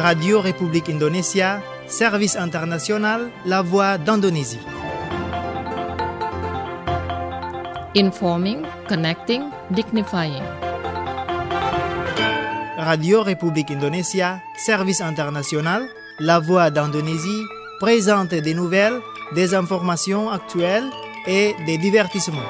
Radio République Indonésia, Service International, La Voix d'Indonésie. Informing, connecting, dignifying. Radio République Indonésia, Service International, La Voix d'Indonésie, présente des nouvelles, des informations actuelles et des divertissements.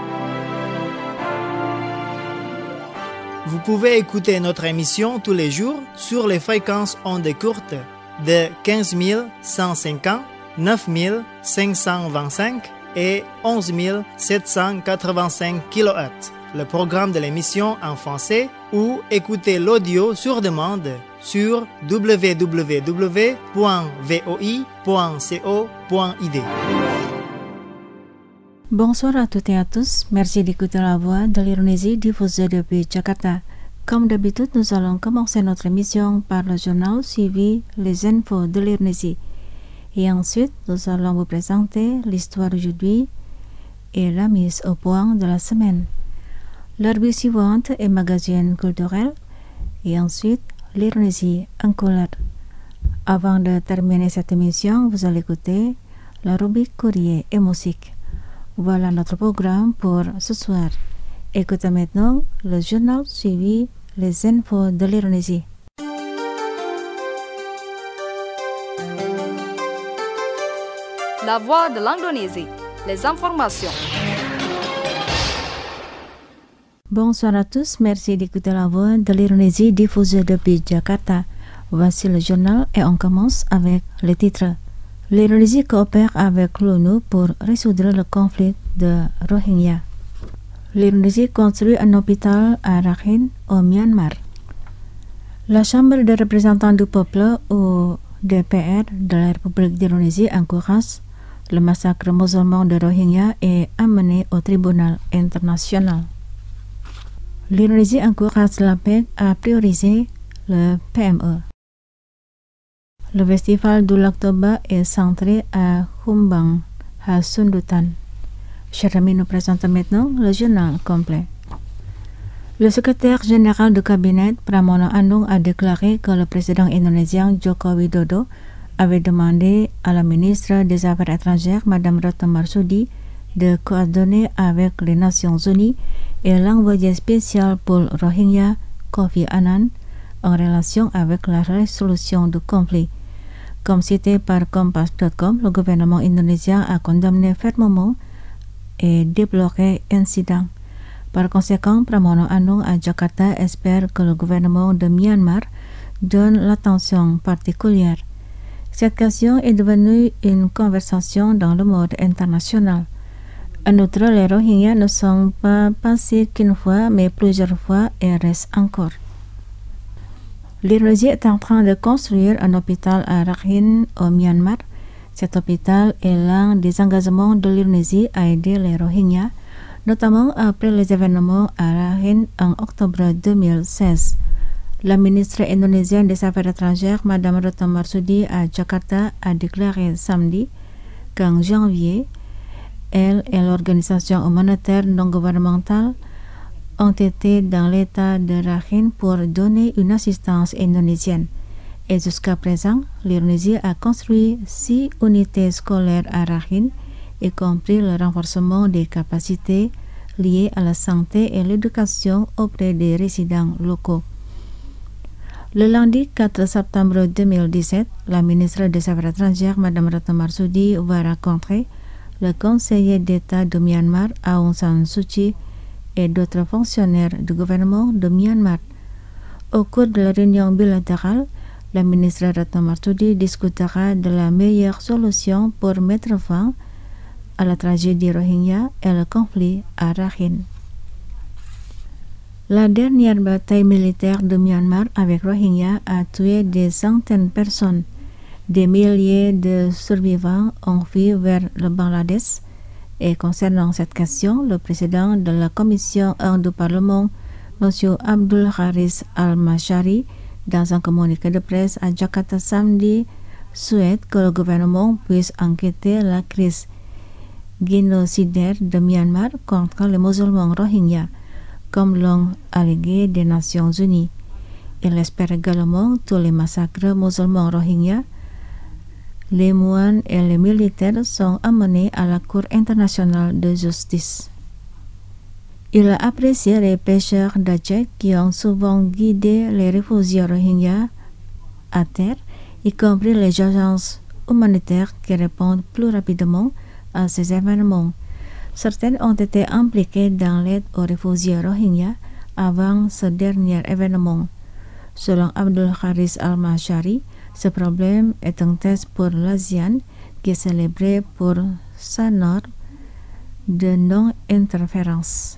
Vous pouvez écouter notre émission tous les jours sur les fréquences ondes courtes de 15 150, 9 525 et 11 785 kHz. Le programme de l'émission en français ou écouter l'audio sur demande sur www.voi.co.id. Bonsoir à toutes et à tous, merci d'écouter la voix de l'Indonésie diffusée depuis Jakarta. Comme d'habitude, nous allons commencer notre émission par le journal suivi les infos de l'Indonésie. Et ensuite, nous allons vous présenter l'histoire d'aujourd'hui et la mise au point de la semaine. L'heure suivante est magazine culturel et ensuite l'Indonésie en couleur. Avant de terminer cette émission, vous allez écouter la rubrique courrier et musique. Voilà notre programme pour ce soir. Écoutez maintenant le journal suivi les infos de l'Indonésie. La voix de l'Indonésie, les informations. Bonsoir à tous, merci d'écouter la voix de l'Indonésie diffusée depuis Jakarta. Voici le journal et on commence avec les titres. L'Indonésie coopère avec l'ONU pour résoudre le conflit de Rohingya. L'Indonésie construit un hôpital à Rakhine, au Myanmar. La Chambre des représentants du peuple, ou DPR, de la République d'Indonésie encourage le massacre musulman de Rohingya et amené au tribunal international. L'Indonésie encourage la paix à prioriser le PME. Le festival du lac Toba est centré à Humbang, à Sundutan. Cher ami, nous présentons maintenant le journal complet. Le secrétaire général du cabinet, Pramono Anung, a déclaré que le président indonésien Joko Widodo avait demandé à la ministre des Affaires étrangères, Madame Retno Marsudi, de coordonner avec les Nations Unies et l'envoyé spécial pour Rohingya, Kofi Annan, en relation avec la résolution du conflit. Comme cité par Kompas.com, le gouvernement indonésien a condamné fermement et débloqué l'incident. Par conséquent, Pramono Anung à Jakarta espère que le gouvernement de Myanmar donne l'attention particulière. Cette question est devenue une conversation dans le monde international. En outre, les Rohingyas ne sont pas passés qu'une fois, mais plusieurs fois et restent encore. L'Indonésie est en train de construire un hôpital à Rakhine, au Myanmar. Cet hôpital est l'un des engagements de l'Indonésie à aider les Rohingyas, notamment après les événements à Rakhine en octobre 2016. La ministre indonésienne des Affaires étrangères, Madame Retno Marsudi, à Jakarta, a déclaré samedi qu'en janvier, elle et l'organisation humanitaire non gouvernementale ont été dans l'état de Rakhine pour donner une assistance indonésienne. Et jusqu'à présent, l'Indonésie a construit 6 unités scolaires à Rakhine, y compris le renforcement des capacités liées à la santé et l'éducation auprès des résidents locaux. Le lundi 4 septembre 2017, la ministre des Affaires étrangères, Madame Retno Marsudi, va rencontrer le conseiller d'État de Myanmar, Aung San Suu Kyi, et d'autres fonctionnaires du gouvernement de Myanmar. Au cours de la réunion bilatérale, la ministre Retno Marsudi discutera de la meilleure solution pour mettre fin à la tragédie Rohingya et le conflit à Rakhine. La dernière bataille militaire de Myanmar avec Rohingya a tué des centaines de personnes. Des milliers de survivants ont fui vers le Bangladesh. Et concernant cette question, le président de la commission 1 du Parlement, M. Abdul Haris Al-Mashari, dans un communiqué de presse à Jakarta samedi, souhaite que le gouvernement puisse enquêter la crise génocidaire de Myanmar contre les musulmans Rohingyas, comme l'ont allégué des Nations Unies. Il espère également tous les massacres musulmans Rohingya. Les moines et les militaires sont amenés à la Cour internationale de justice. Il a apprécié les pêcheurs d'Aceh qui ont souvent guidé les réfugiés Rohingyas à terre, y compris les agences humanitaires qui répondent plus rapidement à ces événements. Certaines ont été impliquées dans l'aide aux réfugiés Rohingyas avant ce dernier événement. Selon Abdul Haris Al-Mashari, ce problème est un test pour l'ASEAN qui est célébré pour sa norme de non-interférence.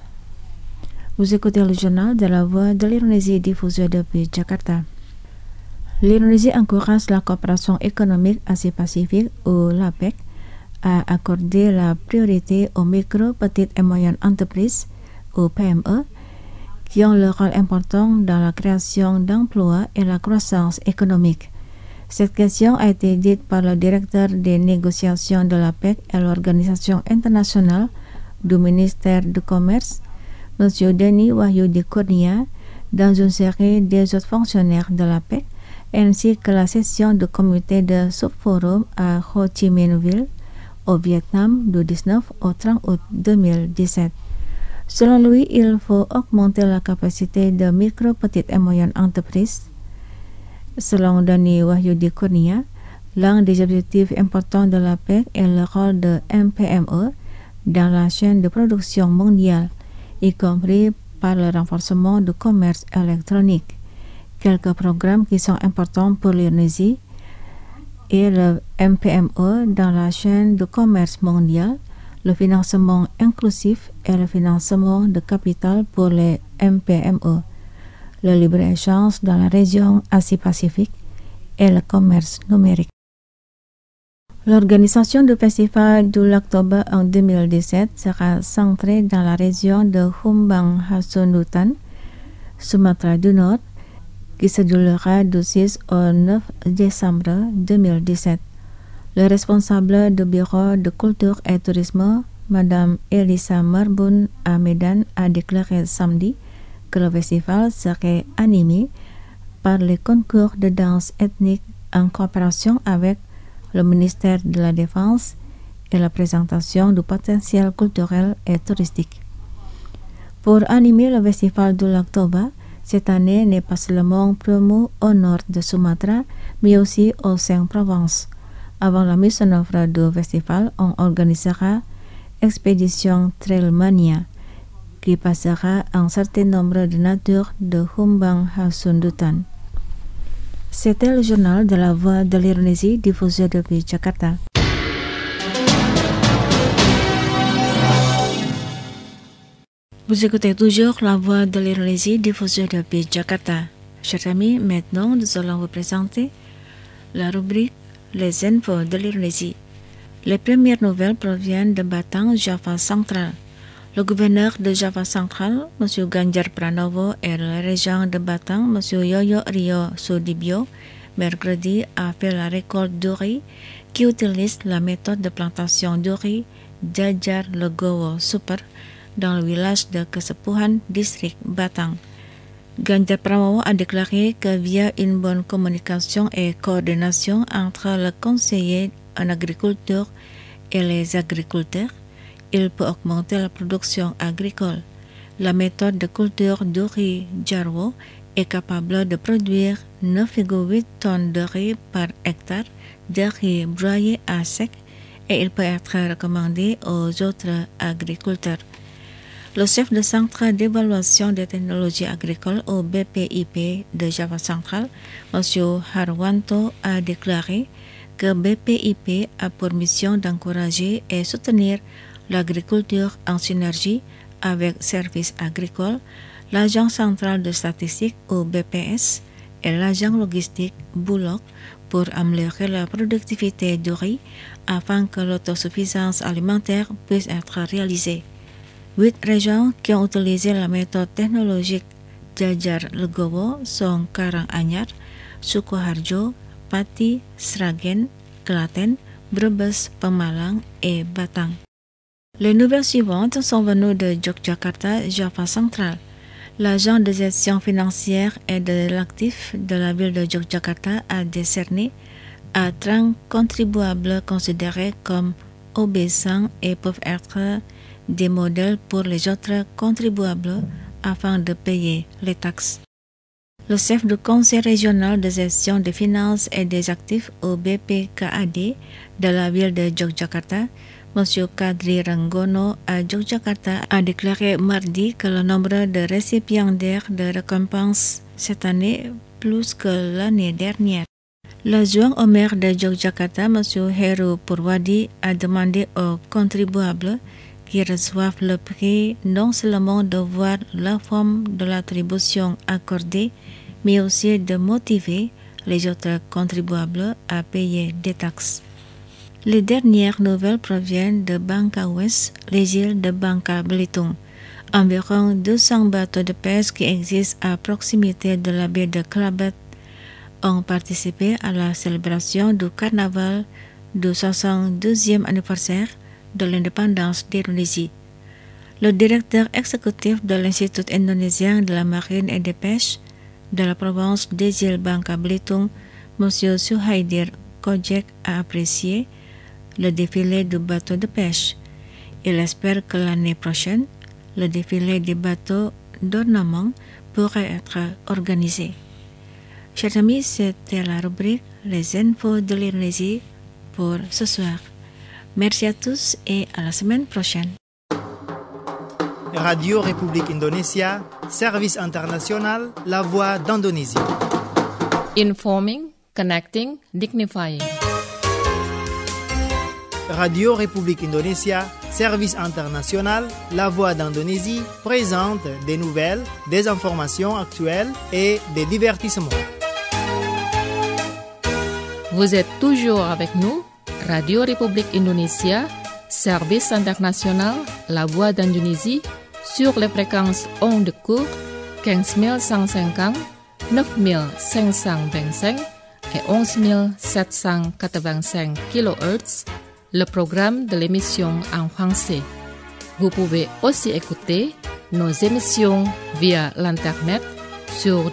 Vous écoutez le journal de la Voix de l'Indonésie diffusé depuis Jakarta. L'Indonésie encourage la coopération économique Asie-Pacifique ou l'APEC à accorder la priorité aux micro, petites et moyennes entreprises ou PME qui ont le rôle important dans la création d'emplois et la croissance économique. Cette question a été dite par le directeur des négociations de l'APEC et l'Organisation internationale du ministère du Commerce, M. Denny Wahyudi Kurnia, dans une série des autres fonctionnaires de l'APEC, ainsi que la session du comité de sous-forum à Ho Chi Minh Ville, au Vietnam, du 19 au 30 août 2017. Selon lui, il faut augmenter la capacité de micro, petites et moyennes entreprises. Selon Denny Wahyudi Kurnia, l'un des objectifs importants de l'APEC est le rôle de MPME dans la chaîne de production mondiale, y compris par le renforcement du commerce électronique. Quelques programmes qui sont importants pour l'Indonésie et le MPME dans la chaîne de commerce mondial, le financement inclusif et le financement de capital pour les MPME, le libre-échange dans la région Asie-Pacifique et le commerce numérique. L'organisation du festival du lac Toba en 2017 sera centrée dans la région de Humbang Hasundutan, Sumatra du Nord, qui se déroulera du 6 au 9 décembre 2017. Le responsable du bureau de culture et tourisme, Madame Elisa Marbun à Medan, a déclaré samedi que le festival serait animé par les concours de danse ethnique en coopération avec le ministère de la Défense et la présentation du potentiel culturel et touristique. Pour animer le festival du lac Toba, cette année n'est pas seulement promu au nord de Sumatra, mais aussi aux 5 provinces. Avant la mise en œuvre du festival, on organisera Expédition Trailmania, qui passera un certain nombre de natures de Humbang Hasundutan. C'était le journal de la Voix de l'Indonésie diffusé depuis Jakarta. Vous écoutez toujours la Voix de l'Indonésie diffusée depuis Jakarta. Chers amis, maintenant nous allons vous présenter la rubrique Les infos de l'Indonésie. Les premières nouvelles proviennent de Batang, Java central. Le gouverneur de Java central, M. Ganjar Pranowo, et le régent de Batang, M. Yoyo Ryo Sudibyo, mercredi a fait la récolte du riz qui utilise la méthode de plantation du riz Jajar Legowo Super dans le village de Kesepuhan, district Batang. Ganjar Pranowo a déclaré que via une bonne communication et coordination entre le conseiller en agriculture et les agriculteurs, il peut augmenter la production agricole. La méthode de culture du riz Jarwo est capable de produire 9,8 tonnes de riz par hectare de riz broyé à sec et il peut être recommandé aux autres agriculteurs. Le chef de centre d'évaluation des technologies agricoles au BPIP de Java central, M. Harwanto, a déclaré que BPIP a pour mission d'encourager et soutenir l'agriculture en synergie avec Services agricoles, l'Agence centrale de statistique au BPS et l'agence logistique Bulog pour améliorer la productivité du riz afin que l'autosuffisance alimentaire puisse être réalisée. 8 régions qui ont utilisé la méthode technologique Jajar Legowo sont Karanganyar, Sukoharjo, Pati, Sragen, Klaten, Brebes, Pemalang et Batang. Les nouvelles suivantes sont venues de Yogyakarta, Java central. L'agent de gestion financière et de l'actif de la ville de Yogyakarta a décerné à 30 contribuables considérés comme obéissants et peuvent être des modèles pour les autres contribuables afin de payer les taxes. Le chef du conseil régional de gestion des finances et des actifs au BPKAD de la ville de Yogyakarta, M. Kadri Ranggono à Yogyakarta, a déclaré mardi que le nombre de récipiendaires de récompenses cette année plus que l'année dernière. L'adjoint au maire de Yogyakarta, M. Heru Purwadi, a demandé aux contribuables qui reçoivent le prix non seulement de voir la forme de l'attribution accordée, mais aussi de motiver les autres contribuables à payer des taxes. Les dernières nouvelles proviennent de Bangka West, les îles de Bangka Belitung. Environ 200 bateaux de pêche qui existent à proximité de la baie de Krabat ont participé à la célébration du carnaval du 62e anniversaire de l'indépendance d'Indonésie. Le directeur exécutif de l'Institut indonésien de la marine et des pêches de la province des îles Bangka Belitung, M. Suhaidir Kojek, a apprécié le défilé du bateau de pêche. Il espère que l'année prochaine, le défilé des bateaux d'ornement pourrait être organisé. Chers amis, c'était la rubrique Les infos de l'Indonésie pour ce soir. Merci à tous et à la semaine prochaine. Radio République Indonésia, service international, la voix d'Indonésie. Informing, connecting, dignifying. Radio République Indonésia, service international, la voix d'Indonésie, présente des nouvelles, des informations actuelles et des divertissements. Vous êtes toujours avec nous, Radio République Indonésia, service international, la voix d'Indonésie, sur les fréquences ondes courtes 15150, 9525 et 11785 kHz, le programme de l'émission en français. Vous pouvez aussi écouter nos émissions via l'internet sur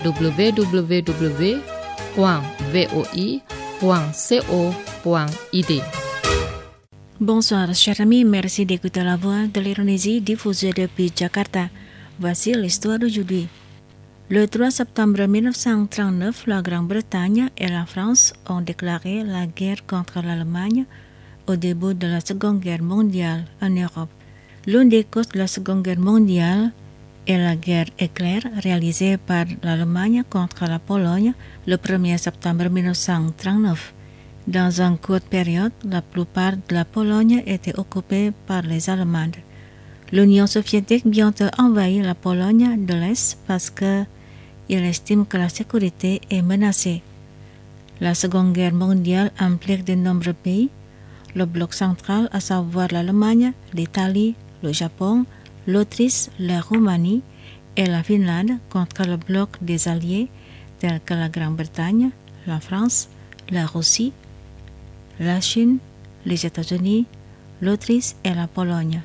www.voi.co.id. Bonsoir, chers amis, merci d'écouter la voix de l'Indonésie diffusée depuis Jakarta. Voici l'histoire d'aujourd'hui. Le 3 septembre 1939, la Grande-Bretagne et la France ont déclaré la guerre contre l'Allemagne au début de la Seconde Guerre mondiale en Europe. L'une des causes de la Seconde Guerre mondiale est la guerre éclair réalisée par l'Allemagne contre la Pologne le 1er septembre 1939. Dans une courte période, la plupart de la Pologne était occupée par les Allemands. L'Union soviétique bientôt envahit la Pologne de l'Est parce qu'il estime que la sécurité est menacée. La Seconde Guerre mondiale implique de nombreux pays. Le bloc central, à savoir l'Allemagne, l'Italie, le Japon, l'Autriche, la Roumanie et la Finlande contre le bloc des alliés tels que la Grande-Bretagne, la France, la Russie, la Chine, les États-Unis, l'Autriche et la Pologne.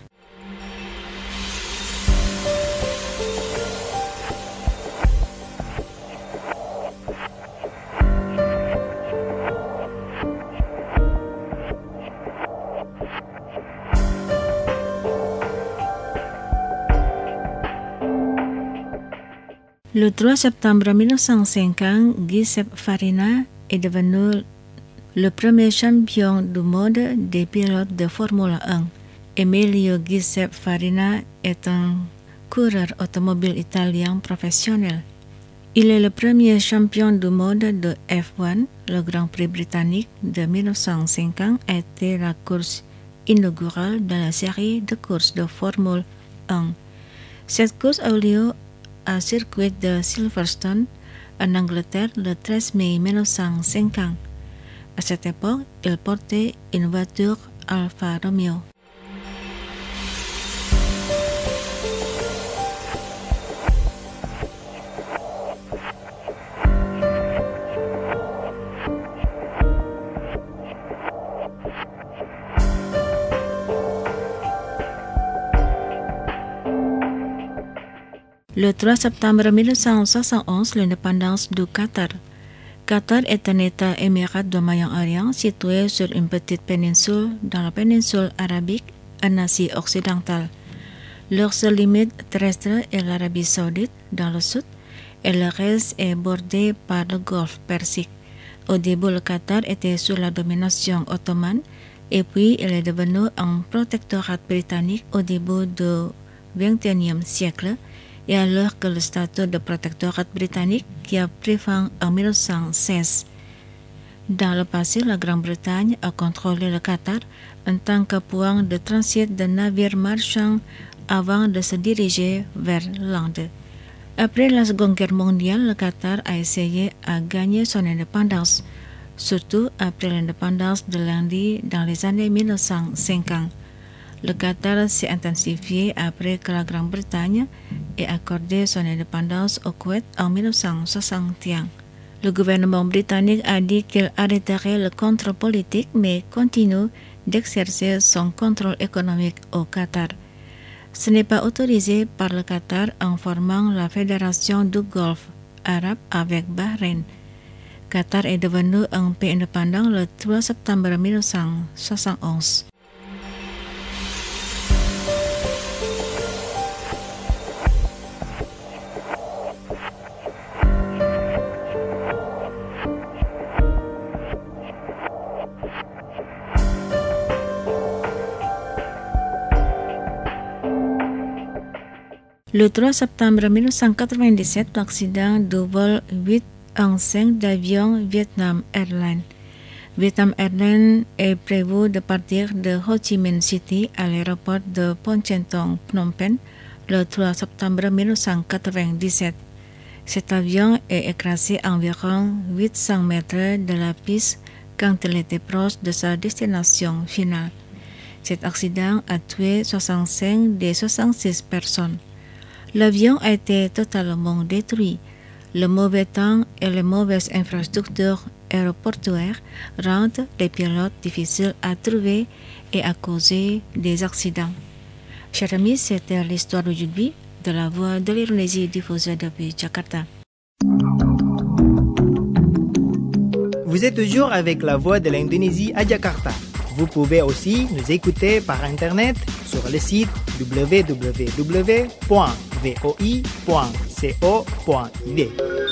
Le 3 septembre 1950, Giuseppe Farina est devenu le premier champion du monde des pilotes de Formule 1. Emilio Giuseppe Farina est un coureur automobile italien professionnel. Il est le premier champion du monde de F1. Le Grand Prix britannique de 1950 a été la course inaugurale de la série de courses de Formule 1. Cette course a eu lieu au circuit de Silverstone en Angleterre le 13 mai 1950. À cette époque, il portait une voiture Alfa Romeo. Le 3 septembre 1971, l'indépendance du Qatar. Qatar est un État émirat de Moyen-Orient situé sur une petite péninsule dans la péninsule arabique en Asie occidentale. Leur seule limite terrestre est l'Arabie saoudite dans le sud et le reste est bordé par le golfe Persique. Au début, le Qatar était sous la domination ottomane et puis il est devenu un protectorat britannique au début du XXIe siècle et alors que le statut de protectorat britannique qui a pris fin en 1916. Dans le passé, la Grande-Bretagne a contrôlé le Qatar en tant que point de transit de navires marchands avant de se diriger vers l'Inde. Après la Seconde Guerre mondiale, le Qatar a essayé à gagner son indépendance, surtout après l'indépendance de l'Inde dans les années 1950. Le Qatar s'est intensifié après que la Grande-Bretagne ait accordé son indépendance au Koweït en 1961. Le gouvernement britannique a dit qu'il arrêterait le contrôle politique mais continue d'exercer son contrôle économique au Qatar. Ce n'est pas autorisé par le Qatar en formant la Fédération du Golfe arabe avec Bahreïn. Qatar est devenu un pays indépendant le 3 septembre 1971. Le 3 septembre 1997, l'accident du vol 815 d'avion Vietnam Airlines. Vietnam Airlines est prévu de partir de Ho Chi Minh City à l'aéroport de Pontchetong, Phnom Penh, le 3 septembre 1997. Cet avion est écrasé à environ 800 mètres de la piste quand il était proche de sa destination finale. Cet accident a tué 65 des 66 personnes. L'avion a été totalement détruit. Le mauvais temps et les mauvaises infrastructures aéroportuaires rendent les pilotes difficiles à trouver et à causer des accidents. Chers amis, c'était l'histoire d'aujourd'hui de la Voix de l'Indonésie diffusée depuis Jakarta. Vous êtes toujours avec la Voix de l'Indonésie à Jakarta. Vous pouvez aussi nous écouter par Internet sur le site www.voi.co.id.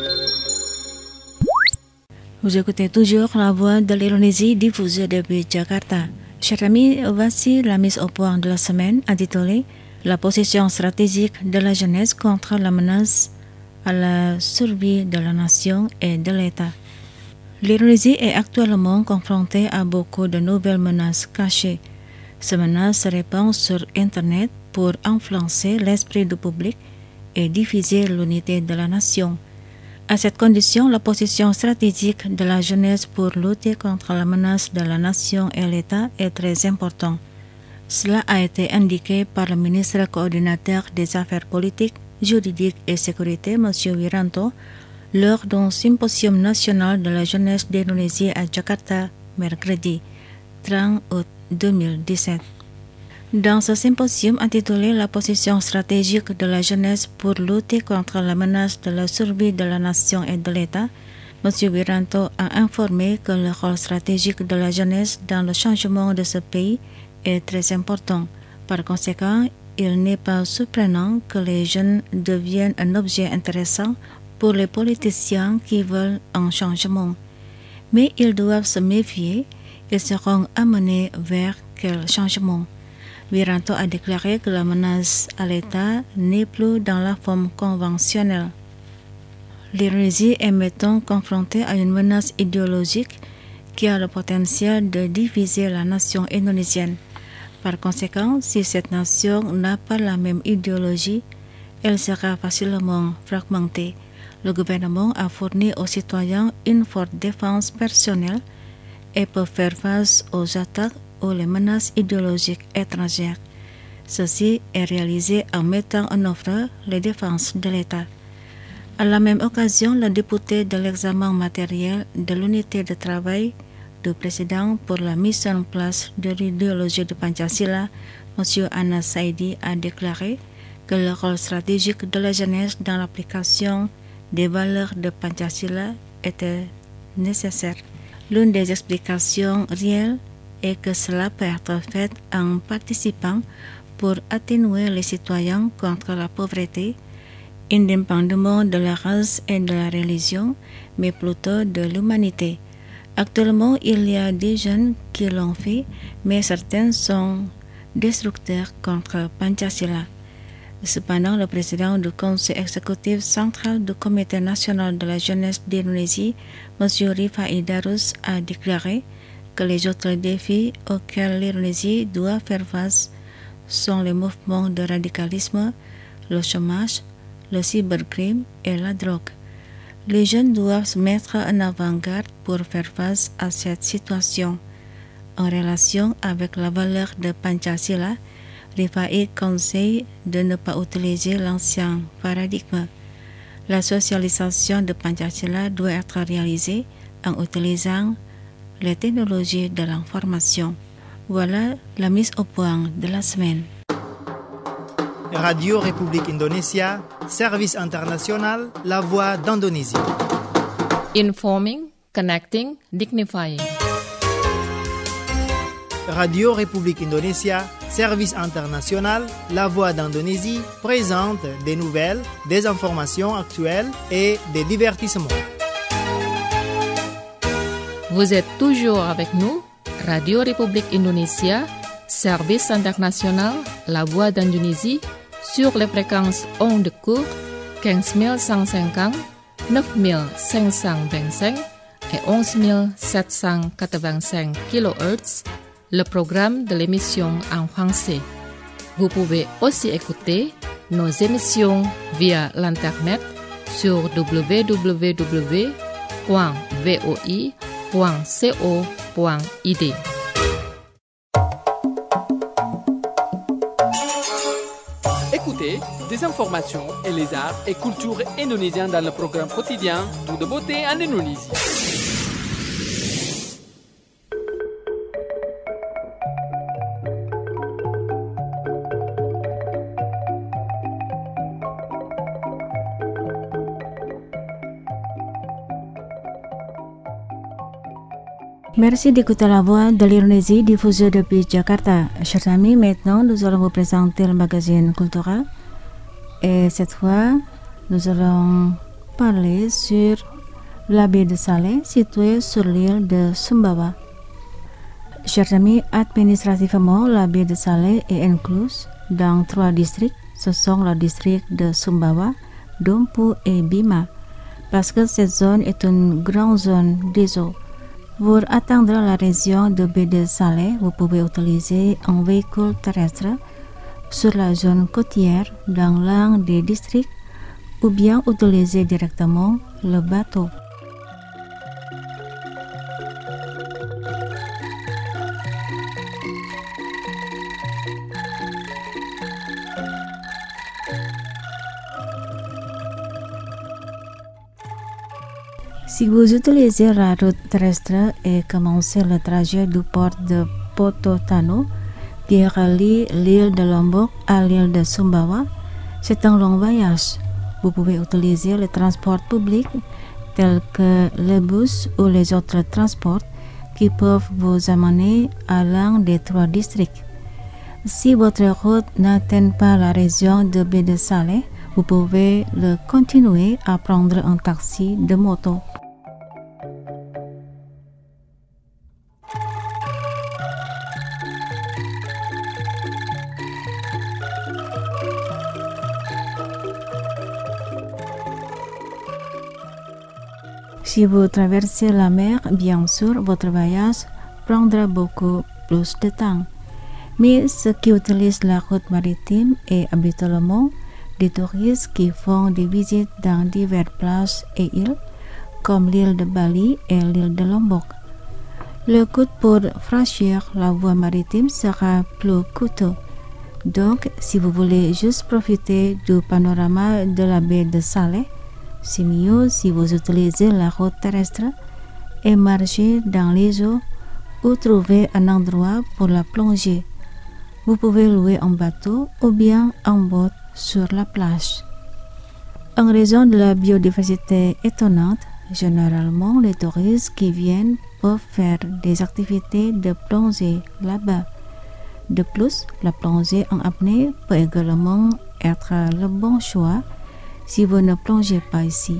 Vous écoutez toujours la Voix de l'Indonésie diffusée depuis Jakarta. Chers amis, voici la mise au point de la semaine intitulée « La position stratégique de la jeunesse contre la menace à la survie de la nation et de l'État ». L'Indonésie est actuellement confrontée à beaucoup de nouvelles menaces cachées. Ces menaces se répandent sur Internet pour influencer l'esprit du public et diviser l'unité de la nation. À cette condition, la position stratégique de la jeunesse pour lutter contre la menace de la nation et l'État est très importante. Cela a été indiqué par le ministre coordinateur des Affaires politiques, juridiques et sécurité, M. Wiranto, lors d'un symposium national de la jeunesse d'Indonésie à Jakarta, mercredi 30 août 2017. Dans ce symposium intitulé « La position stratégique de la jeunesse pour lutter contre la menace de la survie de la nation et de l'État », M. Wiranto a informé que le rôle stratégique de la jeunesse dans le changement de ce pays est très important. Par conséquent, il n'est pas surprenant que les jeunes deviennent un objet intéressant pour les politiciens qui veulent un changement. Mais ils doivent se méfier, ils seront amenés vers quel changement? Wiranto a déclaré que la menace à l'État n'est plus dans la forme conventionnelle. L'Indonésie est maintenant confrontée à une menace idéologique qui a le potentiel de diviser la nation indonésienne. Par conséquent, si cette nation n'a pas la même idéologie, elle sera facilement fragmentée. Le gouvernement a fourni aux citoyens une forte défense personnelle et peut faire face aux attaques ou les menaces idéologiques étrangères. Ceci est réalisé en mettant en œuvre les défenses de l'État. À la même occasion, le député de l'examen matériel de l'unité de travail du président pour la mise en place de l'idéologie de Pancasila, M. Anas Saidi, a déclaré que le rôle stratégique de la jeunesse dans l'application des valeurs de Panchasila était nécessaire. L'une des explications réelles est que cela peut être fait en participant pour atténuer les citoyens contre la pauvreté, indépendamment de la race et de la religion, mais plutôt de l'humanité. Actuellement, il y a des jeunes qui l'ont fait, mais certains sont destructeurs contre Panchasila. Cependant, le président du Conseil exécutif central du Comité national de la jeunesse d'Indonésie, M. Rifai Darus, a déclaré que les autres défis auxquels l'Indonésie doit faire face sont les mouvements de radicalisme, le chômage, le cybercrime et la drogue. Les jeunes doivent se mettre en avant-garde pour faire face à cette situation. En relation avec la valeur de Panchasila, Rifai conseille de ne pas utiliser l'ancien paradigme. La socialisation de Panchasila doit être réalisée en utilisant les technologies de l'information. Voilà la mise au point de la semaine. Radio République Indonésia, service international, la voix d'Indonésie. Informing, connecting, dignifying. Radio République Indonésia, service international, la voix d'Indonésie, présente des nouvelles, des informations actuelles et des divertissements. Vous êtes toujours avec nous, Radio République Indonésia, service international, la voix d'Indonésie, sur les fréquences ondes courtes 15150, 9525 et 11785 kHz, le programme de l'émission en français. Vous pouvez aussi écouter nos émissions via l'internet sur www.voi.co.id. Écoutez des informations et les arts et cultures indonésiens dans le programme quotidien Tout de beauté en Indonésie. Merci d'écouter la voix de l'Indonésie diffusée depuis Jakarta. Chers amis, maintenant nous allons vous présenter le magazine culturel. Et cette fois, nous allons parler sur la baie de Saleh située sur l'île de Sumbawa. Chers amis, administrativement, la baie de Saleh est incluse dans 3 districts. Ce sont les districts de Sumbawa, Dompu et Bima, parce que cette zone est une grande zone des eaux. Pour atteindre la région de baie de Saleh, vous pouvez utiliser un véhicule terrestre sur la zone côtière dans l'un des districts ou bien utiliser directement le bateau. Si vous utilisez la route terrestre et commencez le trajet du port de Pototano qui relie l'île de Lombok à l'île de Sumbawa, c'est un long voyage. Vous pouvez utiliser les transports publics tels que les bus ou les autres transports qui peuvent vous amener à l'un des 3 districts. Si votre route n'atteint pas la région de baie de Saleh, vous pouvez le continuer à prendre un taxi de moto. Si vous traversez la mer, bien sûr, votre voyage prendra beaucoup plus de temps. Mais ceux qui utilisent la route maritime est habituellement des touristes qui font des visites dans diverses plages et îles, comme l'île de Bali et l'île de Lombok. Le coût pour franchir la voie maritime sera plus coûteux. Donc, si vous voulez juste profiter du panorama de la baie de Saleh, c'est mieux si vous utilisez la route terrestre et marchez dans les eaux ou trouvez un endroit pour la plongée. Vous pouvez louer un bateau ou bien un boat sur la plage. En raison de la biodiversité étonnante, généralement les touristes qui viennent peuvent faire des activités de plongée là-bas. De plus, la plongée en apnée peut également être le bon choix si vous ne plongez pas ici.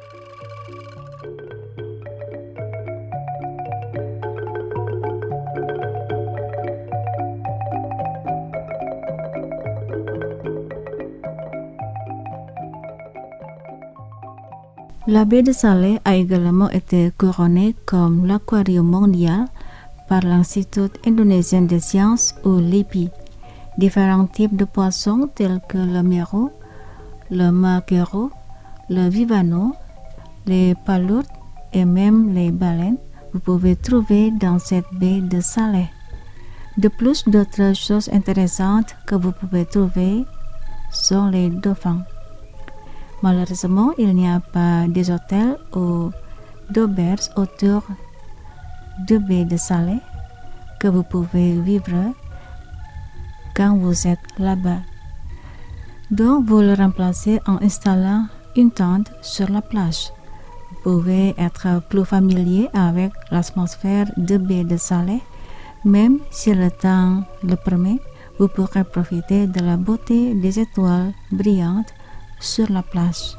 La baie de Salé a également été couronnée comme l'aquarium mondial par l'Institut indonésien des sciences ou l'IPI. Différents types de poissons tels que le mero, le maquereau, le vivano, les palourdes et même les baleines, vous pouvez trouver dans cette baie de Salé. De plus, d'autres choses intéressantes que vous pouvez trouver sont les dauphins. Malheureusement, il n'y a pas des hôtels ou d'auberges autour de baie de Salé que vous pouvez vivre quand vous êtes là-bas. Donc, vous le remplacez en installant une tente sur la plage. Vous pouvez être plus familier avec l'atmosphère de baie de Salé. Même si le temps le permet, vous pourrez profiter de la beauté des étoiles brillantes sur la plage.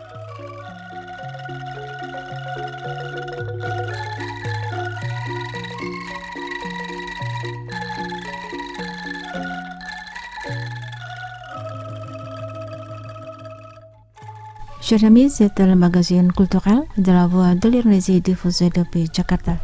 Chers amis, c'était le magazine culturel de la Voix de l'Indonésie diffusé depuis Jakarta.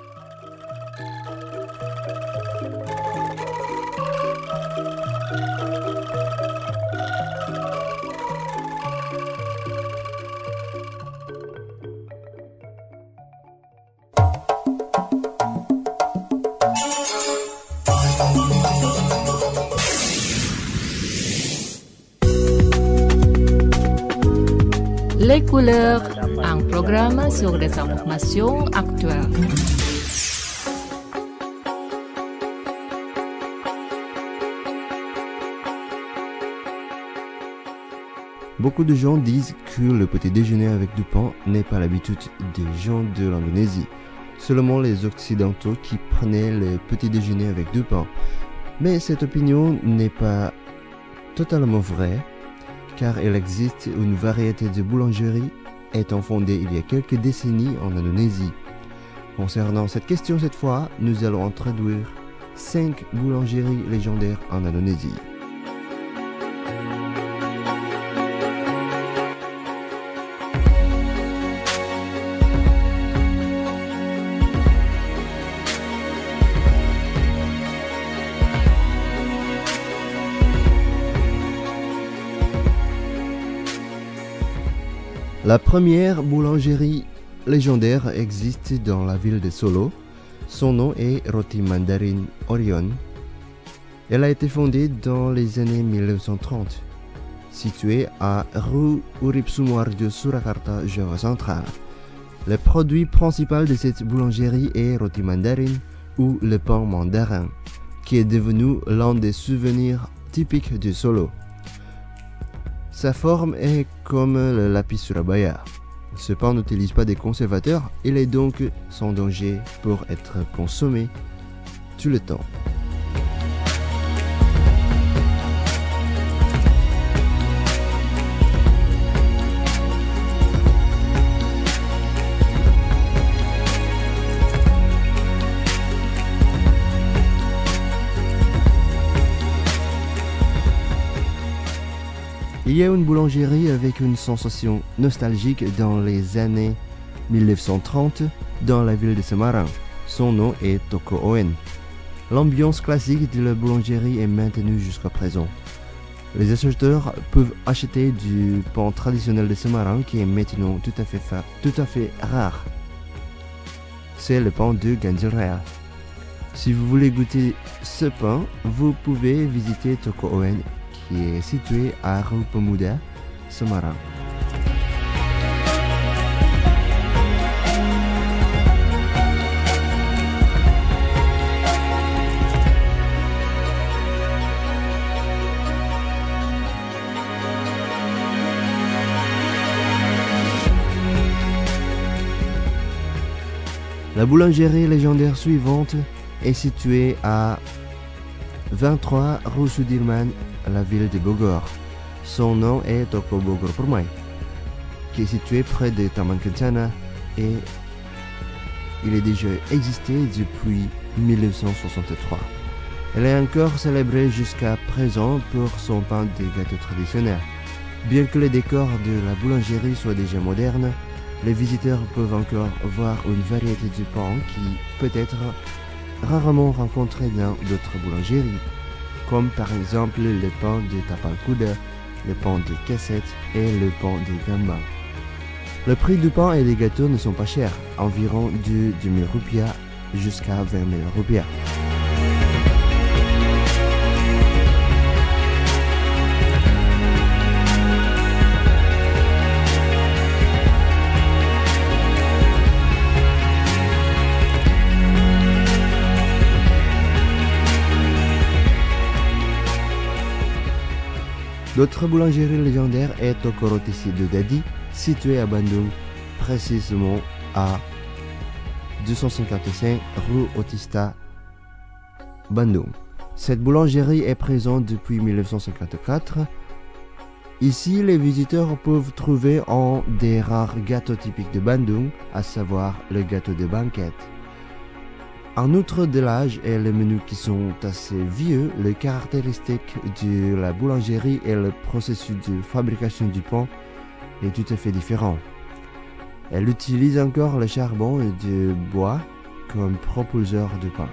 Les couleurs, un programme sur des informations actuelles. Beaucoup de gens disent que le petit déjeuner avec du pain n'est pas l'habitude des gens de l'Indonésie. Seulement les Occidentaux qui prenaient le petit déjeuner avec du pain. Mais cette opinion n'est pas totalement vraie, car il existe une variété de boulangeries étant fondée il y a quelques décennies en Indonésie. Concernant cette question cette fois, nous allons introduire 5 boulangeries légendaires en Indonésie. La première boulangerie légendaire existe dans la ville de Solo. Son nom est Roti Mandarin Orion. Elle a été fondée dans les années 1930, située à rue Urip Sumoharjo, Surakarta, Java central. Le produit principal de cette boulangerie est Roti Mandarin ou le pain mandarin, qui est devenu l'un des souvenirs typiques de Solo. Sa forme est comme le lapis Surabaya. Ce pain n'utilise pas des conservateurs, il est donc sans danger pour être consommé tout le temps. Il y a une boulangerie avec une sensation nostalgique dans les années 1930 dans la ville de Semarang. Son nom est Toko Oen. L'ambiance classique de la boulangerie est maintenue jusqu'à présent. Les acheteurs peuvent acheter du pain traditionnel de Semarang qui est maintenant tout à fait rare. C'est le pain de Ganjil Raya. Si vous voulez goûter ce pain, vous pouvez visiter Toko Oen qui est situé à rue Pemuda, Semarang. La boulangerie légendaire suivante est située à 23 rue Sudirman, la ville de Bogor. Son nom est Toko Bogor Permai, qui est situé près de Taman Kencana et il est déjà existé depuis 1963. Elle est encore célébrée jusqu'à présent pour son pain de gâteaux traditionnel. Bien que les décors de la boulangerie soient déjà modernes, les visiteurs peuvent encore voir une variété de pains qui peut être rarement rencontrés dans d'autres boulangeries, comme par exemple le pain de tapalkuda, le pain de cassette et le pain de gamba. Le prix du pain et des gâteaux ne sont pas chers, environ de 10 000 rupiah jusqu'à 20 000 rupiah. D'autres boulangeries légendaires est Toko Roti de Dadi, situé à Bandung, précisément à 255 rue Otista, Bandung. Cette boulangerie est présente depuis 1954. Ici, les visiteurs peuvent trouver un des rares gâteaux typiques de Bandung, à savoir le gâteau de banquette. En outre de l'âge et les menus qui sont assez vieux, les caractéristiques de la boulangerie et le processus de fabrication du pain est tout à fait différent. Elle utilise encore le charbon et du bois comme propulseur de pain.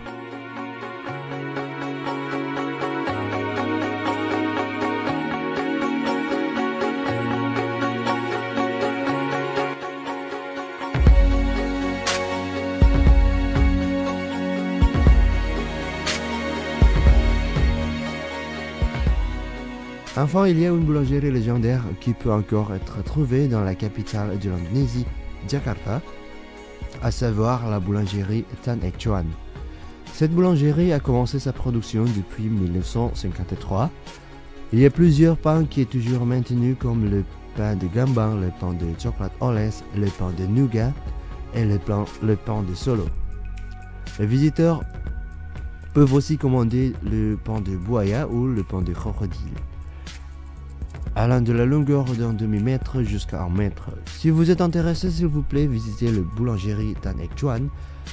Enfin, il y a une boulangerie légendaire qui peut encore être trouvée dans la capitale de l'Indonésie, Jakarta, à savoir la boulangerie Tan Ek Chuan. Cette boulangerie a commencé sa production depuis 1953. Il y a plusieurs pains qui est toujours maintenu comme le pain de gambang, le pain de chocolat oles, le pain de nougat et le pain de solo. Les visiteurs peuvent aussi commander le pain de buaya ou le pain de crocodile, allant de la longueur d'un demi-mètre jusqu'à 1 mètre. Si vous êtes intéressé, s'il vous plaît, visitez le boulangerie Tan Ek Chuan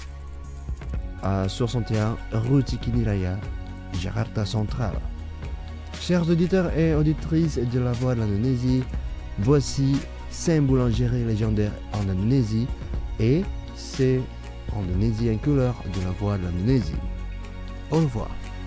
à 61 rue Tikiniraya, Jakarta Central. Chers auditeurs et auditrices de la Voix de l'Indonésie, voici 5 boulangeries légendaires en Indonésie et c'est Indonésie en couleur de la Voix de l'Indonésie. Au revoir.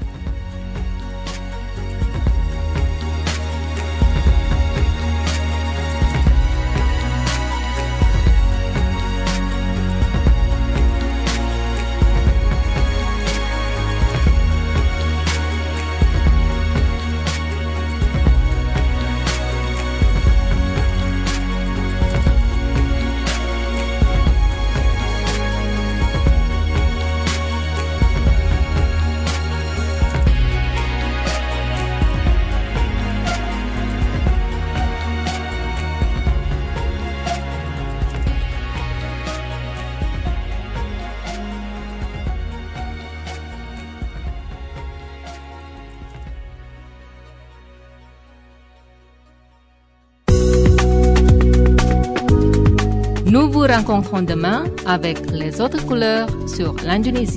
Nous vous rencontrons demain avec les autres couleurs sur l'Indonésie.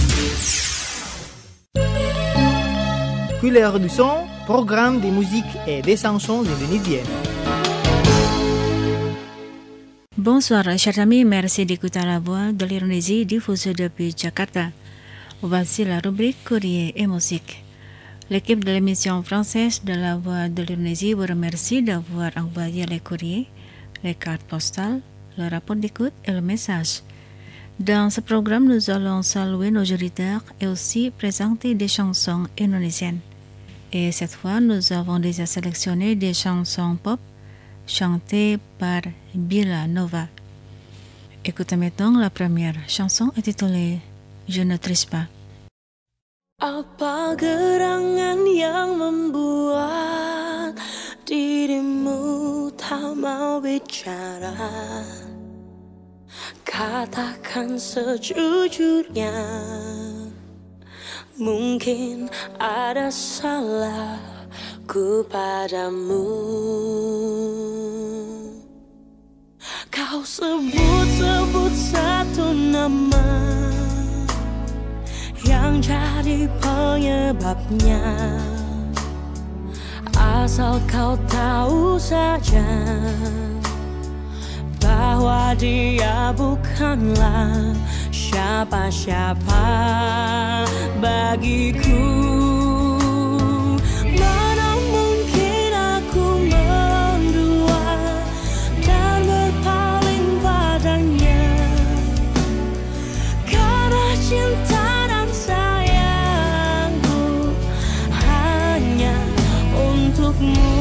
Couleurs du son, programme de musique et des chansons indonésiennes. Bonsoir chers amis, merci d'écouter la voix de l'Indonésie diffusée depuis Jakarta. Voici la rubrique courrier et musique. L'équipe de l'émission française de la voix de l'Indonésie vous remercie d'avoir envoyé les courriers, les cartes postales, le rapport d'écoute et le message. Dans ce programme, nous allons saluer nos auditeurs et aussi présenter des chansons indonésiennes. Et cette fois, nous avons déjà sélectionné des chansons pop chantées par Bila Nova. Écoutez maintenant la première chanson intitulée Je ne triche pas. Apa gerangan yang membuat dirimu tak mau bicara? katakan sejujurnya, mungkin ada salahku padamu. Kau sebut-sebut satu nama yang jadi penyebabnya, asal kau tahu saja bahwa dia bukanlah siapa-siapa bagiku. Mana mungkin aku mendua dan berpaling padanya, karena cinta dan sayangku hanya untukmu.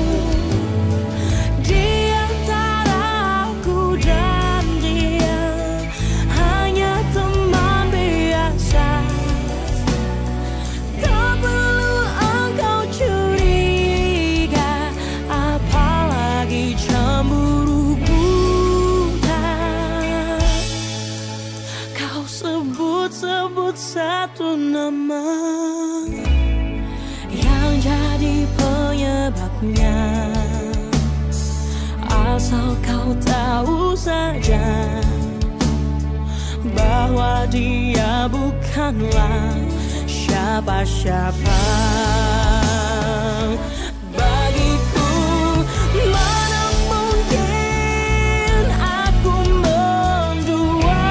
Satu nama yang jadi penyebabnya, asal kau tahu saja bahwa dia bukanlah siapa-siapa bagiku. Mana mungkin aku mendua,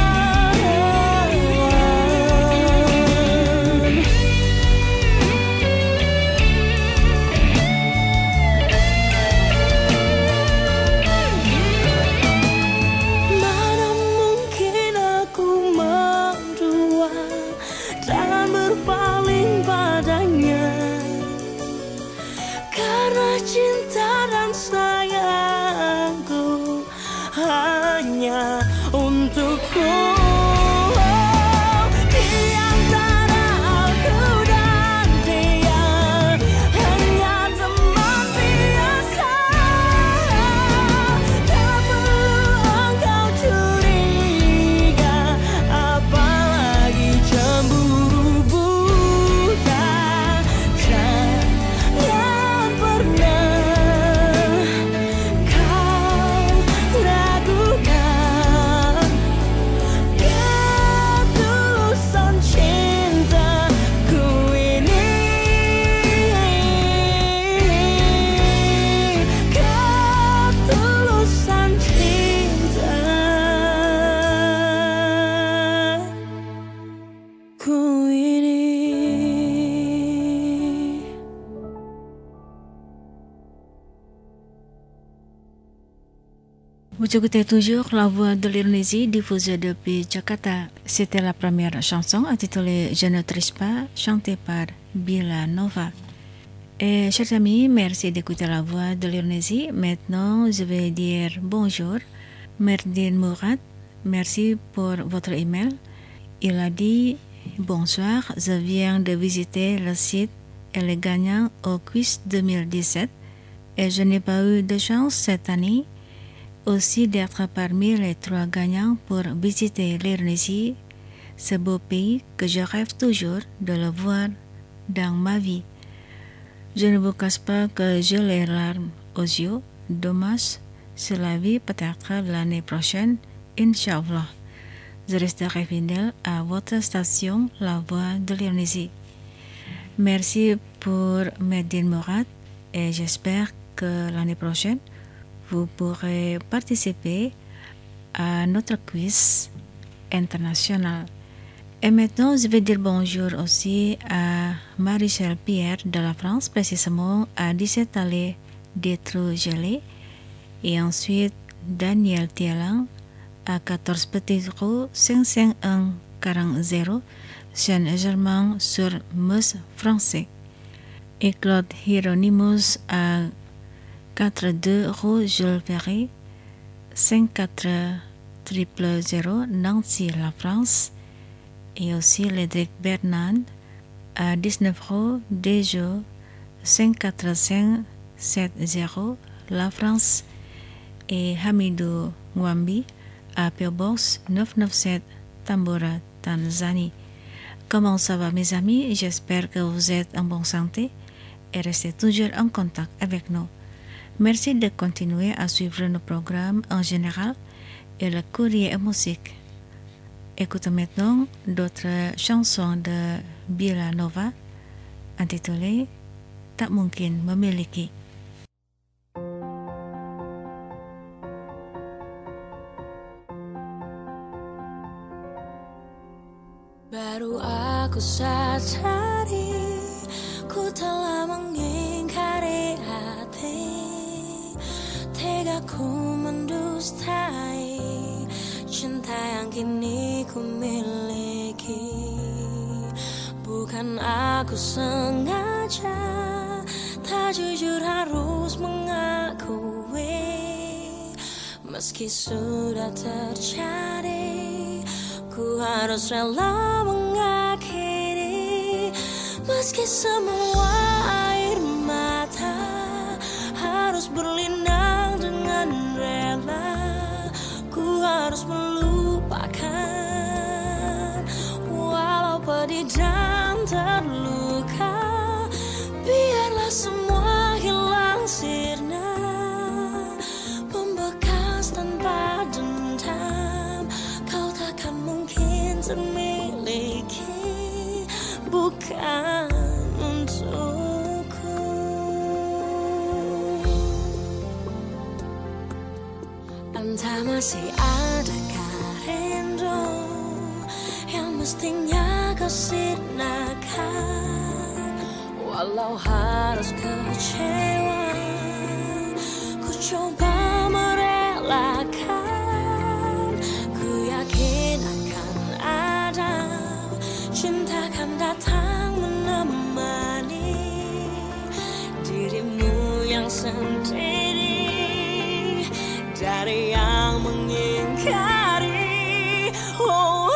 dan berpaling padanya, karena cinta dan sayangku hanya untukku. Vous écoutez toujours La Voix de l'Indonésie diffusée depuis Jakarta. C'était la première chanson intitulée Je ne triche pas, chantée par Bila Nova. Et chers amis, merci d'écouter La Voix de l'Indonésie. Maintenant, je vais dire bonjour. Merdine Mourad, merci pour votre email. Il a dit bonsoir, je viens de visiter le site et les gagnants au quiz 2017 et je n'ai pas eu de chance cette année aussi d'être parmi les 3 gagnants pour visiter l'Indonésie, ce beau pays que je rêve toujours de le voir dans ma vie. Je ne vous cache pas que j'ai les larmes aux yeux. Dommage, c'est la vie, peut-être l'année prochaine, Inch'Allah. Je resterai fidèle à votre station, La Voix de l'Indonésie. Merci pour Medine Mourad et j'espère que l'année prochaine, vous pourrez participer à notre quiz international. Et maintenant, je vais dire bonjour aussi à Marie-Chelle Pierre de la France, précisément à 17 allées d'Étreux-Gelée. Et ensuite, Daniel Tielang à 14 Petite Rue 551 40 Saint-Germain-sur-Meuse français. Et Claude Hieronymus à 42 rue Jules Ferry 54 000 Nancy, la France. Et aussi Lédric Bernard à 19 rue Desjeux 54570 la France. Et Hamidou Mwambi à PO Box 997 Tambora, Tanzanie. Comment ça va mes amis? J'espère que vous êtes en bonne santé et restez toujours en contact avec nous. Merci de continuer à suivre nos programmes en général et le courrier et musique. Écoutons maintenant d'autres chansons de Bila Nova intitulées Tak Mungkin Memiliki. Baru aku sadari ku telah mengingkari hati, tega ku mendustai cinta yang kini ku miliki. Bukan aku sengaja, tak jujur harus mengakui. Meski sudah terjadi, ku harus rela mengakhiri. Meski semua air mata harus berlinang dengan rela, ku harus melupakan. Walau pedih dan terluka, biarlah semua hilang sirna, membekas tanpa dendam. Kau takkan mungkin termiliki, bukan untukku. Entah masih adakah rindu yang mestinya kau sirnakan. Walau harus kecewa, ku coba merelakan. Ku yakin akan ada cinta kan datang menemani dirimu yang sendiri dari yang mengingkari. Oh,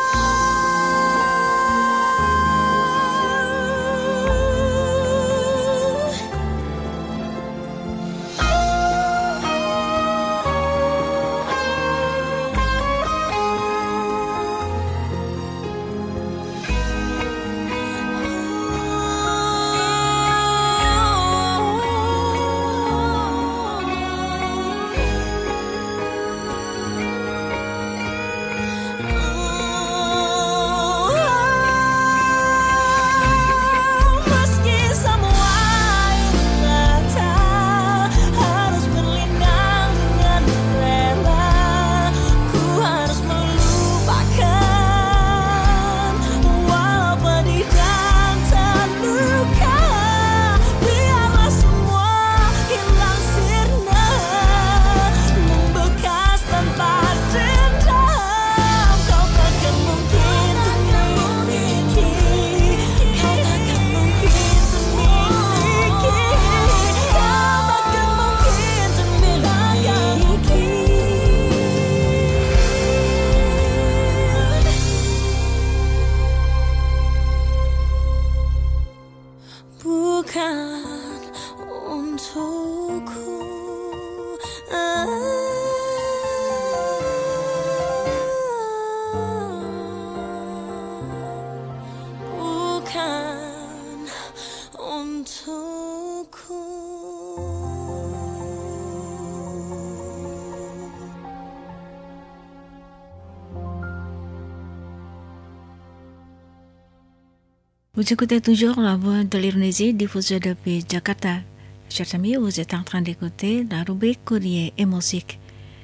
Vous écoutez toujours la voix de l'Indonésie diffusée depuis Jakarta. Chers amis, vous êtes en train d'écouter la rubrique courrier et musique.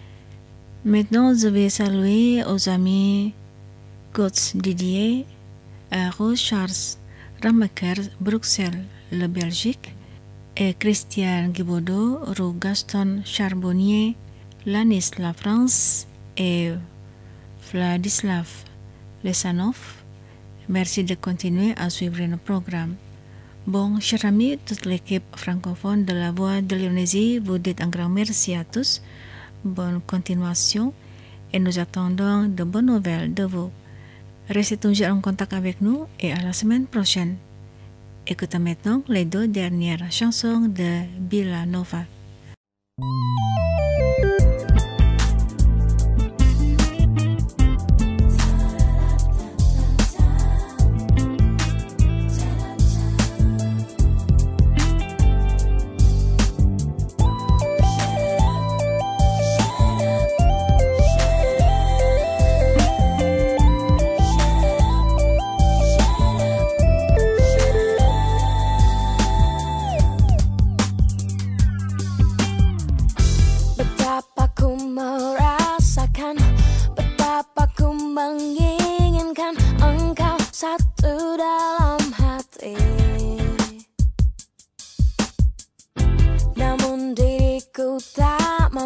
Maintenant, je vais saluer aux amis Coach Didier, Rose Charles, Ramaker, Bruxelles, le Belgique, et Christian Guibaudot, rue Gaston Charbonnier, Lanis, la France, et Vladislav Lesanov. Merci de continuer à suivre nos programmes. Bon, chers amis, toute l'équipe francophone de la Voix de l'Indonésie vous dit un grand merci à tous. Bonne continuation et nous attendons de bonnes nouvelles de vous. Restez toujours en contact avec nous et à la semaine prochaine. Écoutons maintenant les deux dernières chansons de Bila Nova.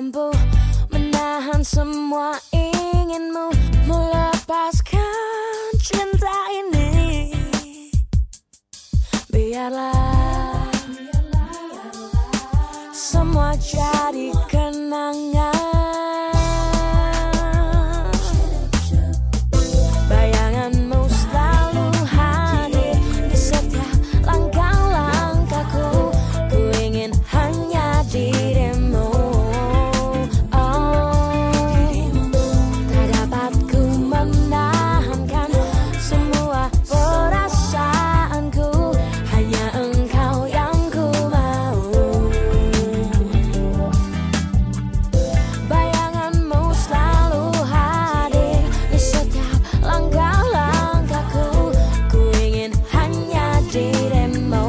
mampu menahan semua inginmu melepaskan cinta ini. Biarlah semua jadi kenangan. Bayanganmu selalu hadir di setiap langkah-langkahku. Ku ingin hanya dirimu. Tak dapat ku menahankan semua perasaanku. Hanya engkau yang ku mau. Bayanganmu selalu hadir di setiap langkah-langkahku. Ku ingin hanya dirimu.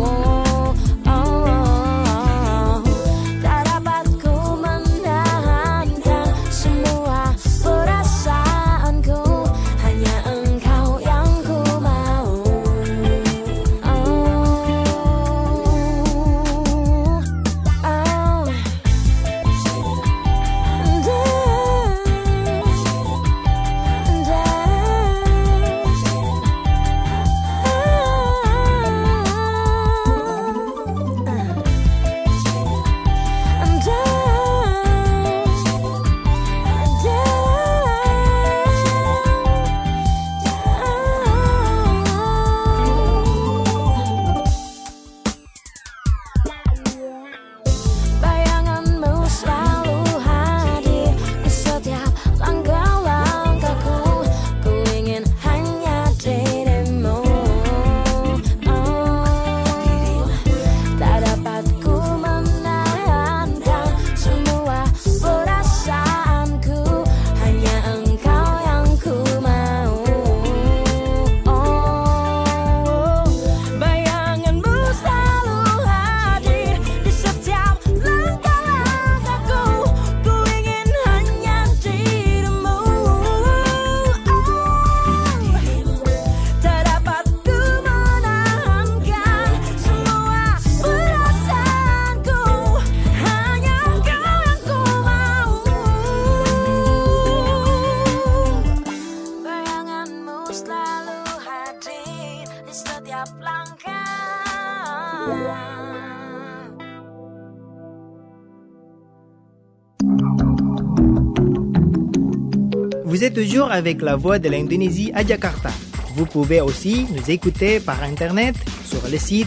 Tak dapat ku menahankan semua perasaanku. Hanya engkau yang ku mau. Bayanganmu selalu hadir di setiap langkah-langkahku. Ku ingin hanya dirimu. Tak dapat ku menahankan semua perasaanku. Hanya engkau yang ku mau. Bayanganmu selalu hadir di setiap langkah-langkahku. Ku ingin hanya dirimu. Tak dapat ku menahankan semua perasaanku. Hanya engkau yang ku mau. Bayanganmu selalu hadir di setiap langkah. Vous êtes toujours avec la voix de l'Indonésie à Jakarta. Vous pouvez aussi nous écouter par internet sur le site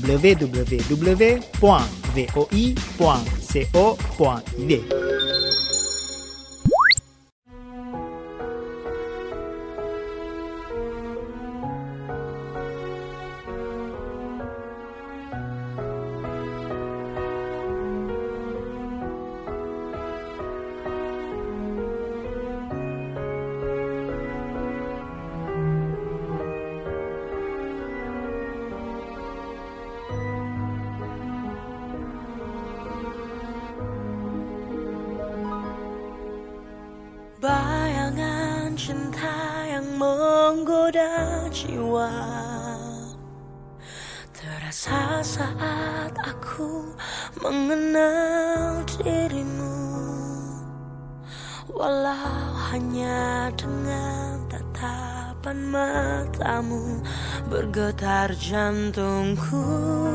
www.voi.co.id. Bayangan cinta yang menggoda jiwa terasa saat aku mengenal dirimu. Walau hanya dengan tatapan matamu bergetar jantungku.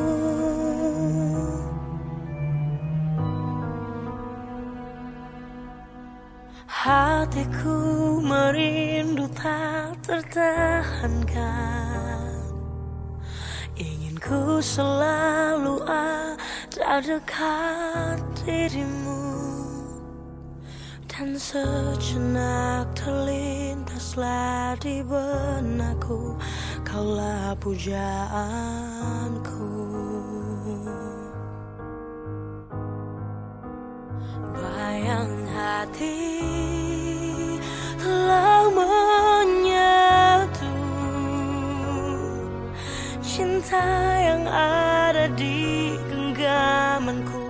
Hatiku merindu tak tertahankan. Ingin ku selalu ada dekat dirimu. Dan sejenak terlintaslah di benakku, kaulah pujaanku. Bayang hati telah menyatu, cinta yang ada di genggamanku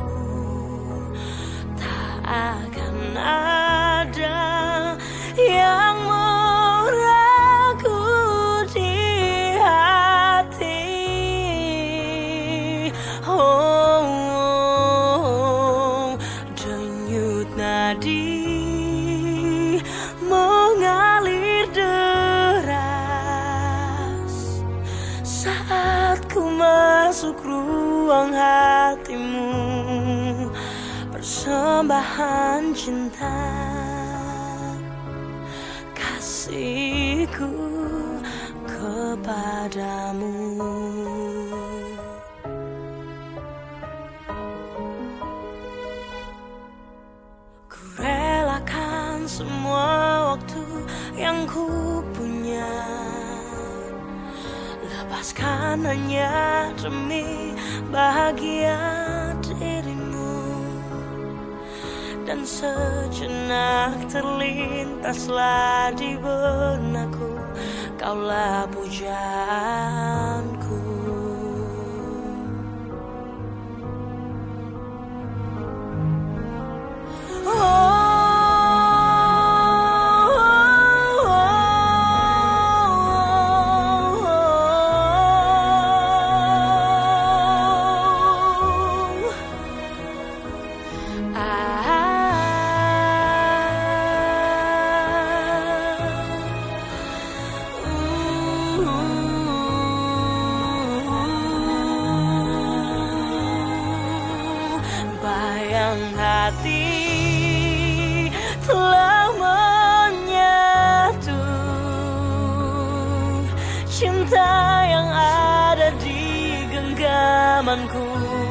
tak akan ada yang meragu di hati. Oh, denyut nadi mengalir deras saat ku masuk ruang hatimu, persembahan cinta kasihku kepadamu. Ku relakan semua waktu yang ku punya, lepaskan hanya demi bahagia dirimu. Dan sejenak terlintaslah di benakku, kaulah pujaanku. Bayang hati telah menyatu, cinta yang ada di genggamanku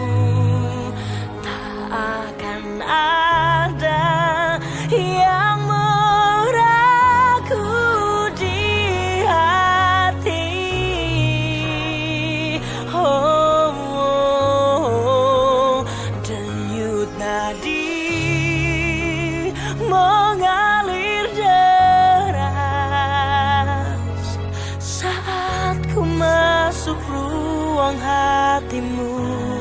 tak akan ada yang meragu di hati. Denyut nadi mengalir deras saat ku masuk ruang hatimu,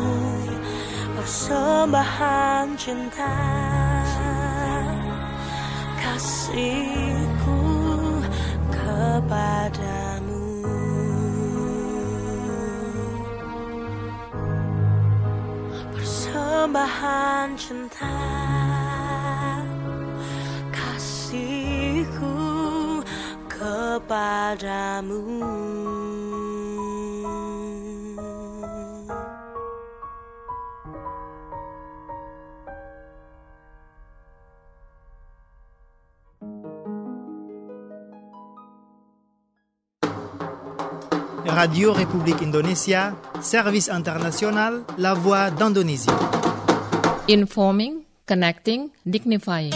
persembahan cinta kasihku kepadamu. Persembahan cinta kasihku kepadamu. Radio Republik Indonesia, Service International, La Voix d'Indonésie. Informing, connecting, dignifying.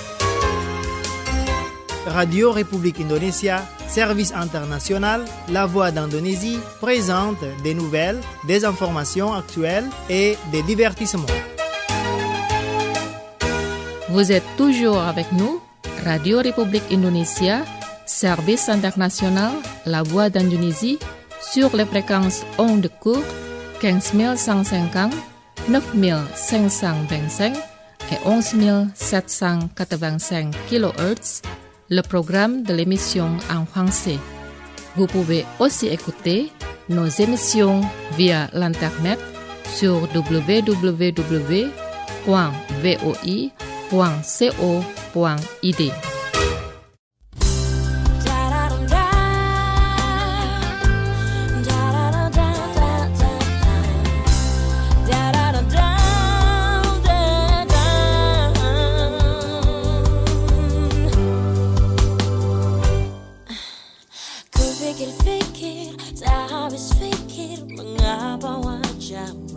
Radio République Indonésia, Service International, La Voix d'Indonésie présente des nouvelles, des informations actuelles et des divertissements. Vous êtes toujours avec nous, Radio République Indonésia, Service International, La Voix d'Indonésie, sur les fréquences ondes courtes 15150, 9525 et 11785 kHz, le programme de l'émission en français. Vous pouvez aussi écouter nos émissions via l'internet sur www.voi.co.id. Pikir-pikir, tak habis pikir, mengapa wajahmu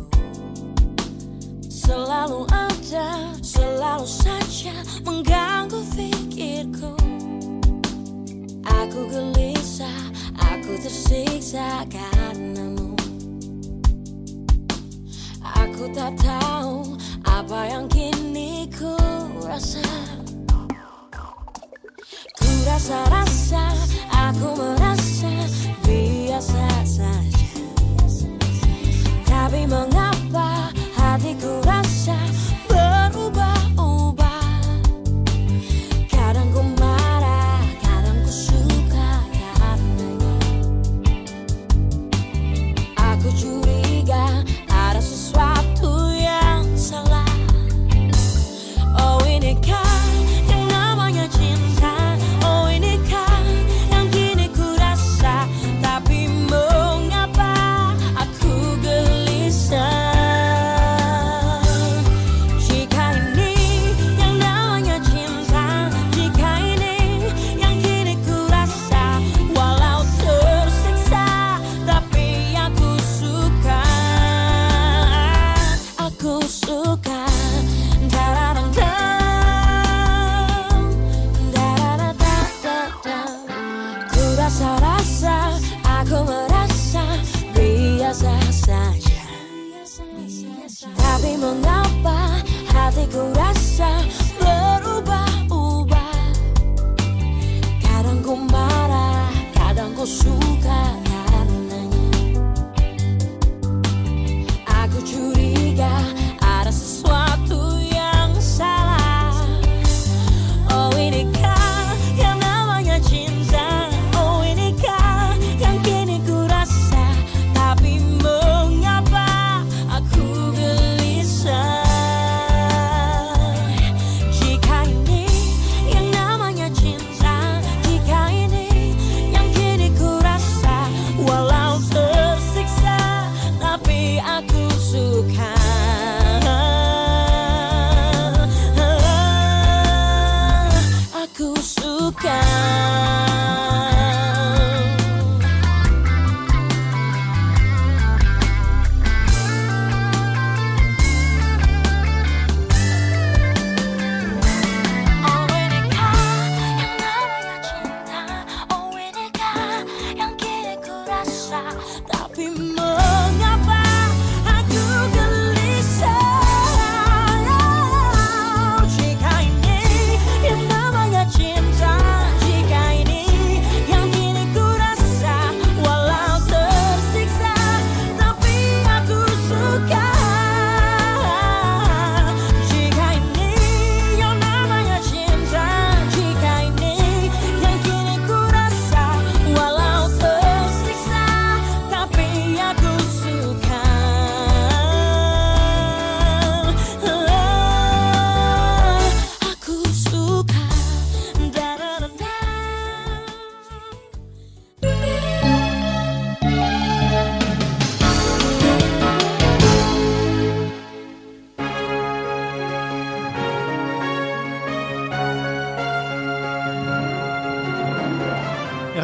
selalu ada, selalu saja mengganggu pikirku. Aku gelisah, aku tersiksa karenamu. Aku tak tahu apa yang kini ku rasa. Ku rasa-rasa, aku merasa biasa saja. Tapi mengapa hatiku rasa berubah-ubah? Kadang ku marah, kadang ku suka karenanya. Aku curiga ada sesuatu yang salah. Oh, inikah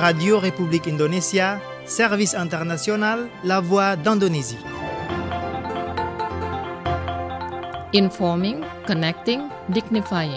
Radio République Indonésia, service international, la voix d'Indonésie. Informing, connecting, dignifying.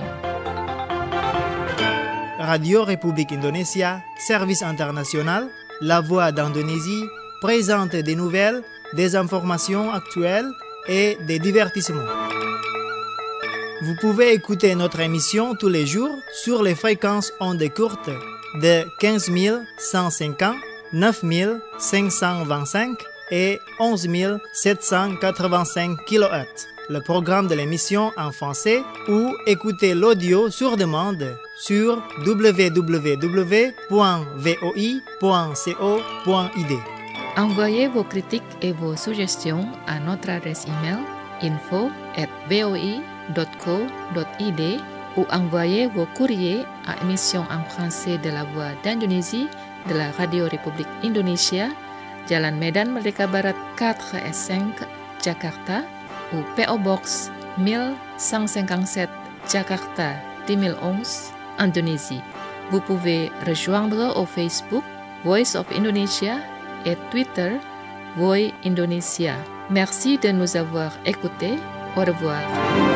Radio République Indonésia, service international, la voix d'Indonésie, présente des nouvelles, des informations actuelles et des divertissements. Vous pouvez écouter notre émission tous les jours sur les fréquences ondes courtes de 15 150, 9 525 et 11 785 kHz. Le programme de l'émission en français ou écouter l'audio sur demande sur www.voi.co.id. Envoyez vos critiques et vos suggestions à notre adresse email info@voi.co.id ou envoyez vos courriers à émission en français de la Voix d'Indonésie de la Radio République Indonésia, Jalan Medan Merdeka Barat 4S5, Jakarta, ou PO Box 1157, Jakarta 2011, Indonésie. Vous pouvez rejoindre au Facebook Voice of Indonesia et Twitter Voi Indonesia. Merci de nous avoir écoutés. Au revoir.